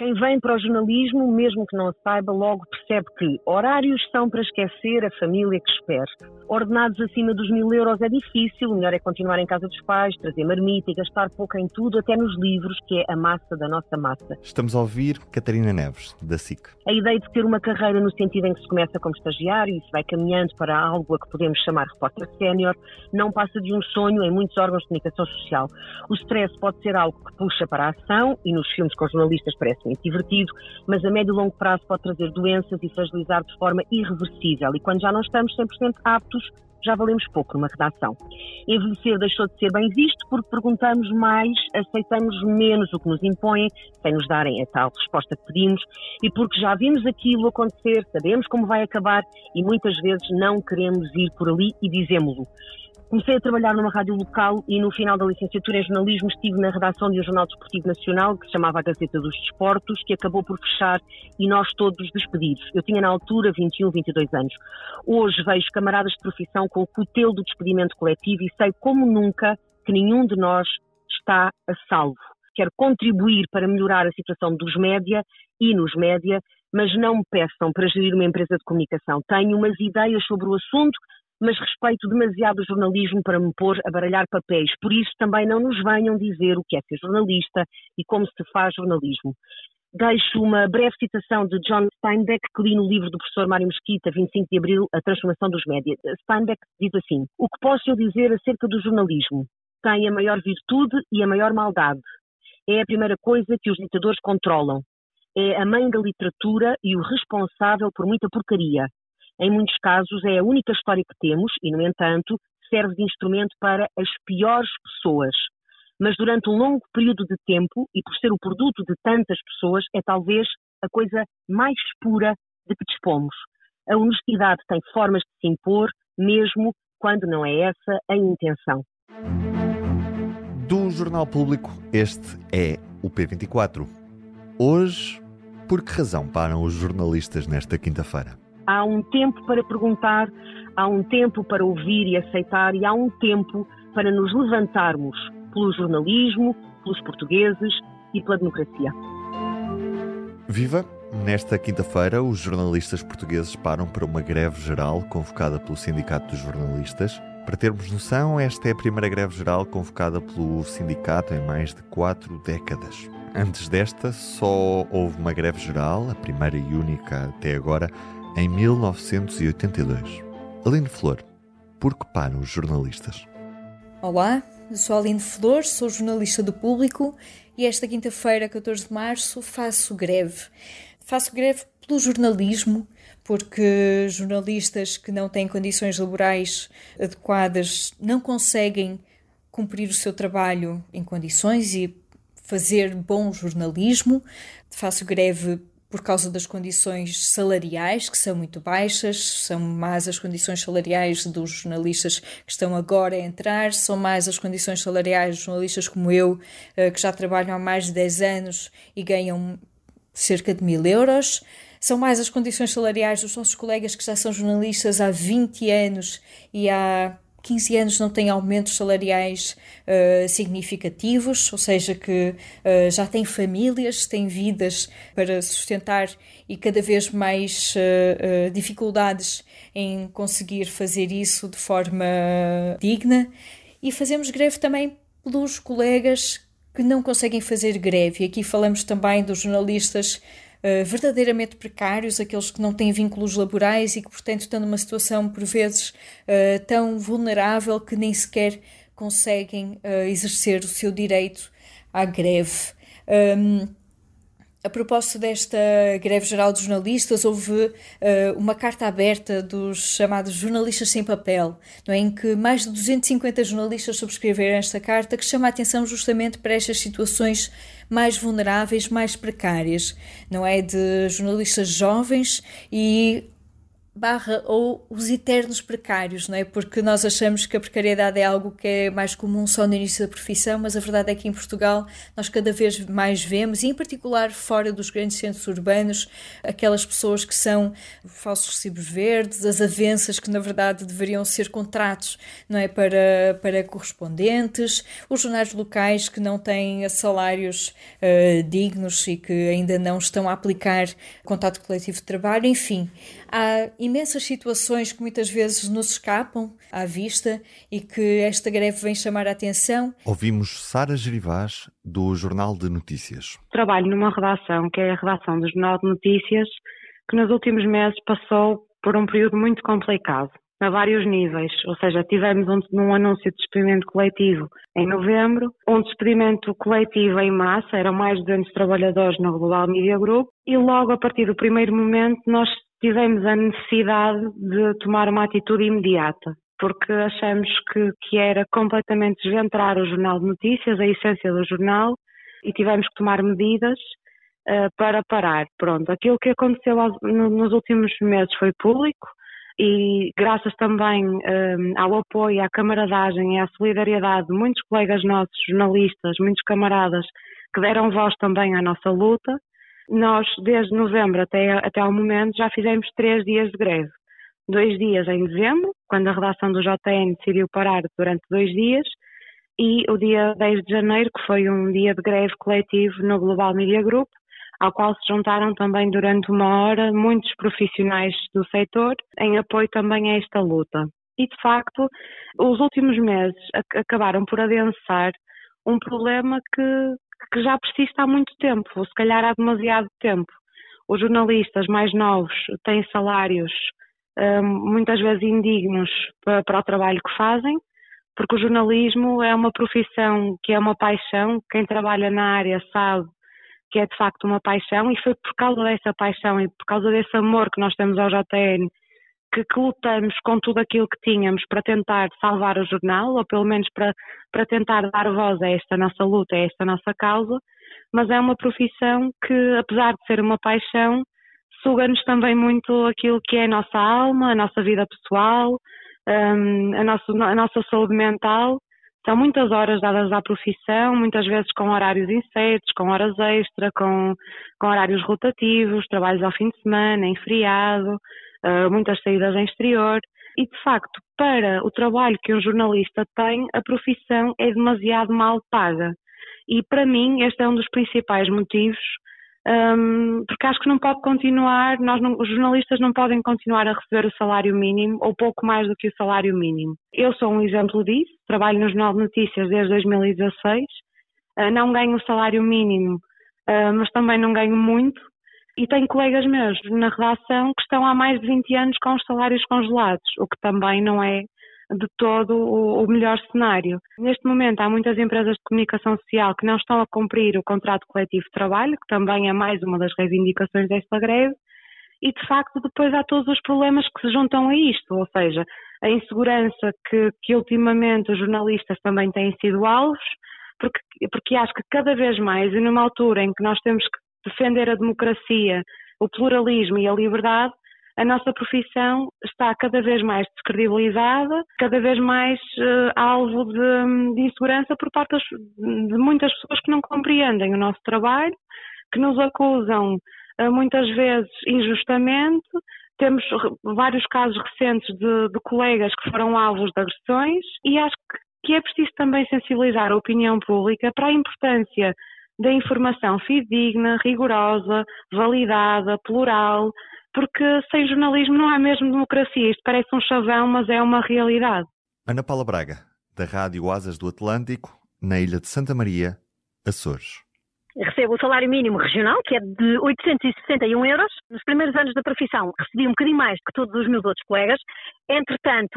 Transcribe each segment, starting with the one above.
Quem vem para o jornalismo, mesmo que não o saiba, logo percebe que horários são para esquecer a família que espera. Ordenados acima dos 1.000 euros é difícil, o melhor é continuar em casa dos pais, trazer marmita e gastar pouco em tudo, até nos livros, que é a massa da nossa massa. Estamos a ouvir Catarina Neves, da SIC. A ideia de ter uma carreira no sentido em que se começa como estagiário e se vai caminhando para algo a que podemos chamar repórter sénior, não passa de um sonho em muitos órgãos de comunicação social. O stress pode ser algo que puxa para a ação, e nos filmes com jornalistas parece muito divertido, mas a médio e longo prazo pode trazer doenças e fragilizar de forma irreversível, e quando já não estamos 100% aptos, já valemos pouco numa redação. Envelhecer deixou de ser bem visto porque perguntamos mais, aceitamos menos o que nos impõem, sem nos darem a tal resposta que pedimos, e porque já vimos aquilo acontecer, sabemos como vai acabar e muitas vezes não queremos ir por ali e dizemo-lo. Comecei a trabalhar numa rádio local e no final da licenciatura em jornalismo estive na redação de um jornal desportivo nacional que se chamava a Gazeta dos Desportos, que acabou por fechar e nós todos despedidos. Eu tinha na altura 21, 22 anos. Hoje vejo camaradas de profissão com o cutelo do despedimento coletivo e sei como nunca que nenhum de nós está a salvo. Quero contribuir para melhorar a situação dos média e nos média, mas não me peçam para gerir uma empresa de comunicação. Tenho umas ideias sobre o assunto, mas respeito demasiado o jornalismo para me pôr a baralhar papéis. Por isso também não nos venham dizer o que é ser jornalista e como se faz jornalismo. Deixo uma breve citação de John Steinbeck, que li no livro do professor Mário Mesquita, 25 de abril, A Transformação dos Média. Steinbeck diz assim: o que posso eu dizer acerca do jornalismo? Tem a maior virtude e a maior maldade. É a primeira coisa que os ditadores controlam. É a mãe da literatura e o responsável por muita porcaria. Em muitos casos é a única história que temos e, no entanto, serve de instrumento para as piores pessoas. Mas durante um longo período de tempo, e por ser o produto de tantas pessoas, é talvez a coisa mais pura de que dispomos. A honestidade tem formas de se impor, mesmo quando não é essa a intenção. Do Jornal Público, este é o P24. Hoje, por que razão param os jornalistas nesta quinta-feira? Há um tempo para perguntar, há um tempo para ouvir e aceitar e há um tempo para nos levantarmos pelo jornalismo, pelos portugueses e pela democracia. Viva! Nesta quinta-feira, os jornalistas portugueses param para uma greve geral convocada pelo Sindicato dos Jornalistas. Para termos noção, esta é a primeira greve geral convocada pelo sindicato em mais de 4 décadas. Antes desta, só houve uma greve geral, a primeira e única até agora, em 1982. Aline Flor, por que param os jornalistas? Olá, eu sou a Aline Flor, sou jornalista do Público e esta quinta-feira, 14 de março, faço greve. Faço greve pelo jornalismo, porque jornalistas que não têm condições laborais adequadas não conseguem cumprir o seu trabalho em condições e fazer bom jornalismo. Faço greve por causa das condições salariais, que são muito baixas, são más as condições salariais dos jornalistas que estão agora a entrar, são más as condições salariais dos jornalistas como eu, que já trabalham há mais de 10 anos e ganham cerca de 1.000 euros. São mais as condições salariais dos nossos colegas que já são jornalistas há 20 anos e há 15 anos não têm aumentos salariais significativos, ou seja, que já têm famílias, têm vidas para sustentar e cada vez mais dificuldades em conseguir fazer isso de forma digna. E fazemos greve também pelos colegas que não conseguem fazer greve. E aqui falamos também dos jornalistas verdadeiramente precários, aqueles que não têm vínculos laborais e que, portanto, estão numa situação, por vezes, tão vulnerável que nem sequer conseguem exercer o seu direito à greve. A propósito desta greve geral dos jornalistas, houve uma carta aberta dos chamados jornalistas sem papel, não é? Em que mais de 250 jornalistas subscreveram esta carta, que chama a atenção justamente para estas situações mais vulneráveis, mais precárias, não é? De jornalistas jovens e ou os eternos precários, não é? Porque nós achamos que a precariedade é algo que é mais comum só no início da profissão, mas a verdade é que em Portugal nós cada vez mais vemos, e em particular fora dos grandes centros urbanos, aquelas pessoas que são falsos recibos verdes, as avanças que na verdade deveriam ser contratos, não é? Para correspondentes, os jornais locais que não têm salários dignos e que ainda não estão a aplicar contrato coletivo de trabalho, enfim. Há imensas situações que muitas vezes nos escapam à vista e que esta greve vem chamar a atenção. Ouvimos Sara Gerivás, do Jornal de Notícias. Trabalho numa redação, que é a redação do Jornal de Notícias, que nos últimos meses passou por um período muito complicado, a vários níveis. Ou seja, tivemos um anúncio de despedimento coletivo em novembro, um despedimento coletivo em massa, eram mais de 200 trabalhadores no Global Media Group, e logo a partir do primeiro momento nós tivemos a necessidade de tomar uma atitude imediata, porque achamos que era completamente desventrar o Jornal de Notícias, a essência do jornal, e tivemos que tomar medidas para parar. Pronto, aquilo que aconteceu nos últimos meses foi público, e graças também ao apoio, à camaradagem e à solidariedade de muitos colegas nossos, jornalistas, muitos camaradas, que deram voz também à nossa luta, nós, desde novembro até ao momento, já fizemos 3 dias de greve. 2 dias em dezembro, quando a redação do JN decidiu parar durante 2 dias, e o dia 10 de janeiro, que foi um dia de greve coletivo no Global Media Group, ao qual se juntaram também durante 1 hora muitos profissionais do setor, em apoio também a esta luta. E, de facto, os últimos meses acabaram por adensar um problema que já persiste há muito tempo, ou se calhar há demasiado tempo. Os jornalistas mais novos têm salários muitas vezes indignos para o trabalho que fazem, porque o jornalismo é uma profissão que é uma paixão, quem trabalha na área sabe que é de facto uma paixão, e foi por causa dessa paixão e por causa desse amor que nós temos ao JN que lutamos com tudo aquilo que tínhamos para tentar salvar o jornal, ou pelo menos para tentar dar voz a esta nossa luta, a esta nossa causa, mas é uma profissão que, apesar de ser uma paixão, suga-nos também muito aquilo que é a nossa alma, a nossa vida pessoal, a nossa saúde mental. São muitas horas dadas à profissão, muitas vezes com horários incertos, com horas extra, com horários rotativos, trabalhos ao fim de semana, em feriado, muitas saídas em exterior. E, de facto, para o trabalho que um jornalista tem, a profissão é demasiado mal paga. E, para mim, este é um dos principais motivos, porque acho que não pode continuar, os jornalistas não podem continuar a receber o salário mínimo ou pouco mais do que o salário mínimo. Eu sou um exemplo disso, trabalho no Jornal de Notícias desde 2016, não ganho o salário mínimo, mas também não ganho muito, e tenho colegas meus na redação que estão há mais de 20 anos com os salários congelados, o que também não é de todo o melhor cenário. Neste momento há muitas empresas de comunicação social que não estão a cumprir o contrato coletivo de trabalho, que também é mais uma das reivindicações desta greve, e de facto depois há todos os problemas que se juntam a isto, ou seja, a insegurança que ultimamente os jornalistas também têm sido alvos, porque acho que cada vez mais, e numa altura em que nós temos que defender a democracia, o pluralismo e a liberdade, a nossa profissão está cada vez mais descredibilizada, cada vez mais alvo de insegurança por parte de muitas pessoas que não compreendem o nosso trabalho, que nos acusam muitas vezes injustamente. Temos vários casos recentes de colegas que foram alvos de agressões, e acho que é preciso também sensibilizar a opinião pública para a importância da informação fidedigna, rigorosa, validada, plural, porque sem jornalismo não há mesmo democracia. Isto parece um chavão, mas é uma realidade. Ana Paula Braga, da Rádio Asas do Atlântico, na ilha de Santa Maria, Açores. Recebo o salário mínimo regional, que é de 861 euros. Nos primeiros anos da profissão recebi um bocadinho mais que todos os meus outros colegas. Entretanto,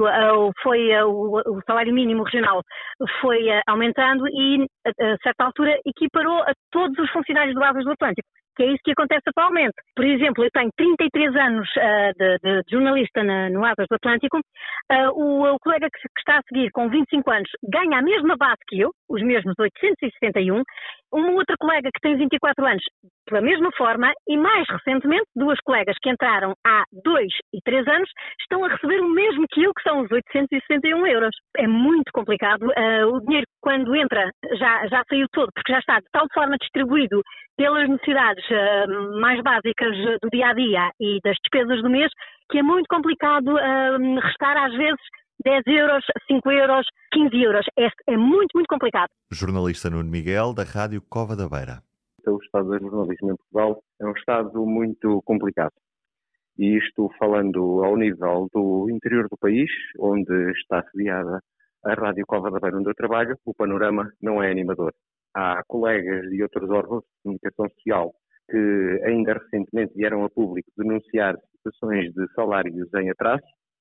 o salário mínimo regional foi aumentando e, a certa altura, equiparou a todos os funcionários do Asas do Atlântico, que é isso que acontece atualmente. Por exemplo, eu tenho 33 anos de jornalista no Asas do Atlântico. O colega que está a seguir, com 25 anos, ganha a mesma base que eu, os mesmos 861. uma outra colega que tem 24 anos, pela mesma forma, e mais recentemente, 2 colegas que entraram há 2 e 3 anos, estão a receber o mesmo que eu, que são os 861 euros. É muito complicado. O dinheiro, quando entra, já saiu todo, porque já está de tal forma distribuído pelas necessidades mais básicas do dia-a-dia e das despesas do mês, que é muito complicado restar, às vezes, 10 euros, 5 euros, 15 euros. É muito, muito complicado. Jornalista Nuno Miguel, da Rádio Cova da Beira. O estado do jornalismo em Portugal é um estado muito complicado. E isto falando ao nível do interior do país, onde está sediada a Rádio Cova da Beira, onde eu trabalho, o panorama não é animador. Há colegas de outros órgãos de comunicação social que ainda recentemente vieram a público denunciar situações de salários em atraso.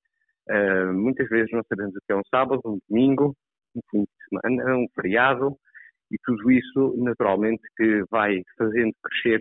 Muitas vezes não sabemos o que é um sábado, um domingo, um fim de semana, um feriado, e tudo isso naturalmente que vai fazendo crescer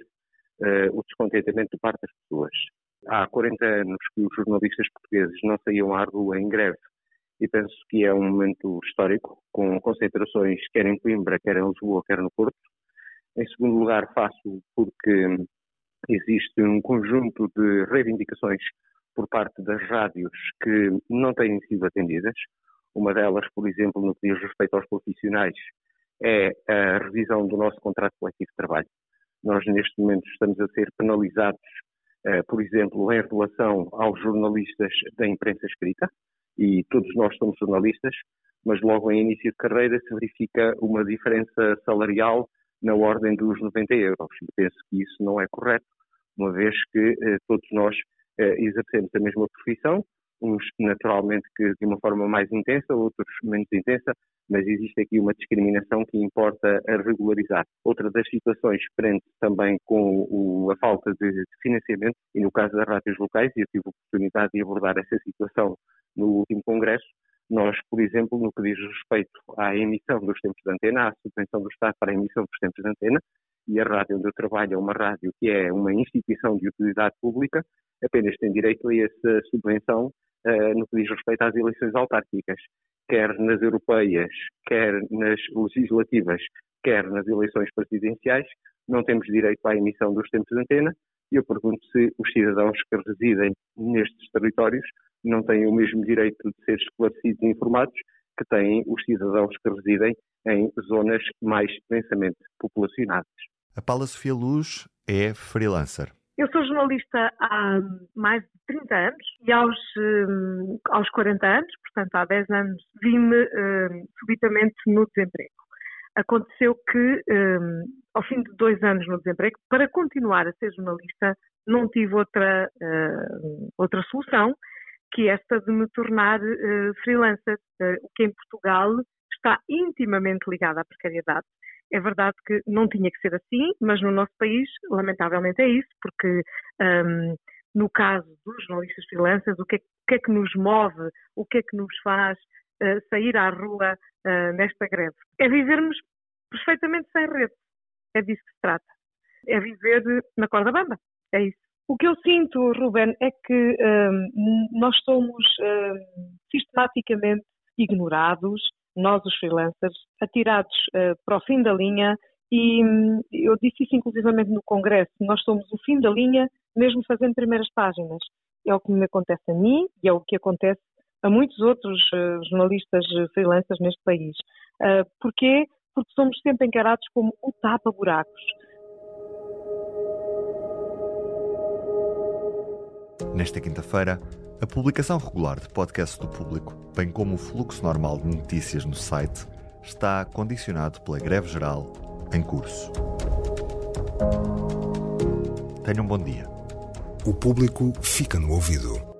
o descontentamento de parte das pessoas. Há 40 anos que os jornalistas portugueses não saíam à rua em greve, e penso que é um momento histórico, com concentrações quer em Coimbra, quer em Lisboa, quer no Porto. Em segundo lugar, faço porque existe um conjunto de reivindicações por parte das rádios que não têm sido atendidas. Uma delas, por exemplo, no que diz respeito aos profissionais, é a revisão do nosso contrato coletivo de trabalho. Nós, neste momento, estamos a ser penalizados, por exemplo, em relação aos jornalistas da imprensa escrita, e todos nós somos jornalistas, mas logo em início de carreira se verifica uma diferença salarial na ordem dos 90 euros. E penso que isso não é correto, uma vez que todos nós exercemos a mesma profissão, uns naturalmente que de uma forma mais intensa, outros menos intensa, mas existe aqui uma discriminação que importa a regularizar. Outra das situações prende também com a falta de financiamento, e no caso das rádios locais, e eu tive a oportunidade de abordar essa situação no último congresso, nós, por exemplo, no que diz respeito à emissão dos tempos de antena, à subvenção do Estado para a emissão dos tempos de antena, e a rádio onde eu trabalho é uma rádio que é uma instituição de utilidade pública, apenas tem direito a essa subvenção no que diz respeito às eleições autárquicas, quer nas europeias, quer nas legislativas, quer nas eleições presidenciais, não temos direito à emissão dos tempos de antena, e eu pergunto se os cidadãos que residem nestes territórios não têm o mesmo direito de ser esclarecidos e informados que têm os cidadãos que residem em zonas mais densamente populacionadas. A Paula Sofia Luz é freelancer. Eu sou jornalista há mais de 30 anos e aos 40 anos, portanto há 10 anos, vi-me subitamente no desemprego. Aconteceu que, ao fim de 2 anos no desemprego, para continuar a ser jornalista, não tive outra solução que esta de me tornar freelancer, o que em Portugal está intimamente ligado à precariedade. É verdade que não tinha que ser assim, mas no nosso país, lamentavelmente, é isso, porque no caso dos jornalistas freelancers, o que é que nos move, o que é que nos faz sair à rua nesta greve? É vivermos perfeitamente sem rede. É disso que se trata. É viver na corda bamba. É isso. O que eu sinto, Ruben, é que nós somos sistematicamente ignorados, nós os freelancers, atirados para o fim da linha, e eu disse isso inclusivamente no Congresso, nós somos o fim da linha mesmo fazendo primeiras páginas. É o que me acontece a mim e é o que acontece a muitos outros jornalistas freelancers neste país. Porquê? Porque somos sempre encarados como o tapa-buracos. Nesta quinta-feira, a publicação regular de podcast do Público, bem como o fluxo normal de notícias no site, está condicionado pela greve geral em curso. Tenham um bom dia. O Público fica no ouvido.